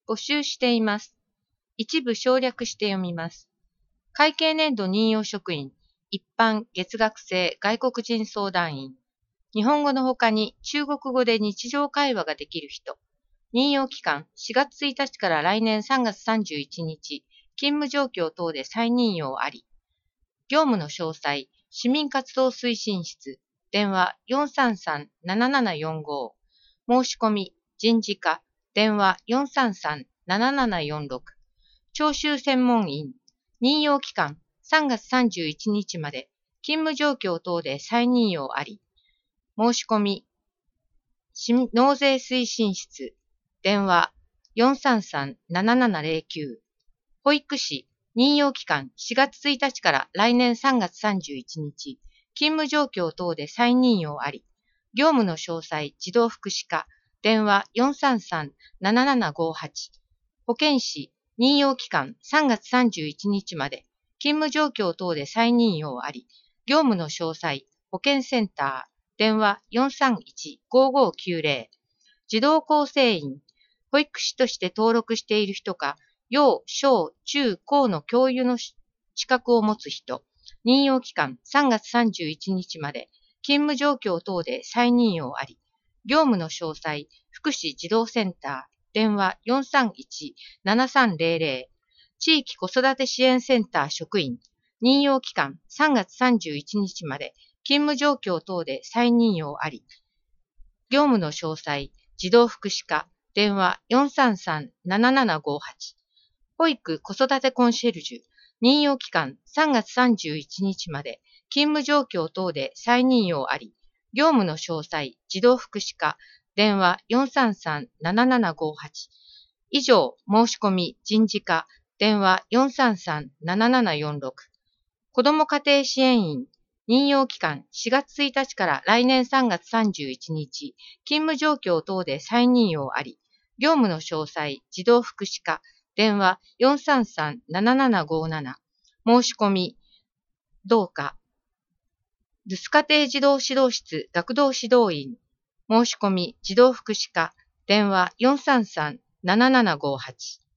募集しています。一部省略して読みます。会計年度任用職員、一般月額制外国人相談員、日本語の他に中国語で日常会話ができる人、任用期間4月1日から来年3月31日、勤務状況等で再任用あり。業務の詳細、市民活動推進室、電話433-7745、申し込み、人事課、電話433-7746、徴収専門員、任用期間3月31日まで、勤務状況等で再任用あり。申し込み、納税推進室、電話433-7709、保育士、任用期間4月1日から来年3月31日、勤務状況等で再任用あり。業務の詳細、児童福祉課、電話433-7758、保健師、任用期間3月31日まで、勤務状況等で再任用あり。業務の詳細、保健センター、電話431-5590、児童構成員、保育士として登録している人か、幼、小、中、高の教諭の資格を持つ人、任用期間3月31日まで、勤務状況等で再任用あり。業務の詳細、福祉児童センター、電話431-7300、地域子育て支援センター職員、任用期間3月31日まで、勤務状況等で再任用あり。業務の詳細、児童福祉課、電話433-7758、保育子育てコンシェルジュ、任用期間3月31日まで、勤務状況等で再任用あり。業務の詳細、児童福祉課、電話433-7758。以上、申し込み、人事課、電話433-7746。子ども家庭支援員、任用期間4月1日から来年3月31日、勤務状況等で再任用あり。業務の詳細、児童福祉課、電話433-7757。申し込み、どうか。留守家庭児童指導室学童指導員、申し込み、児童福祉課、電話433-7758。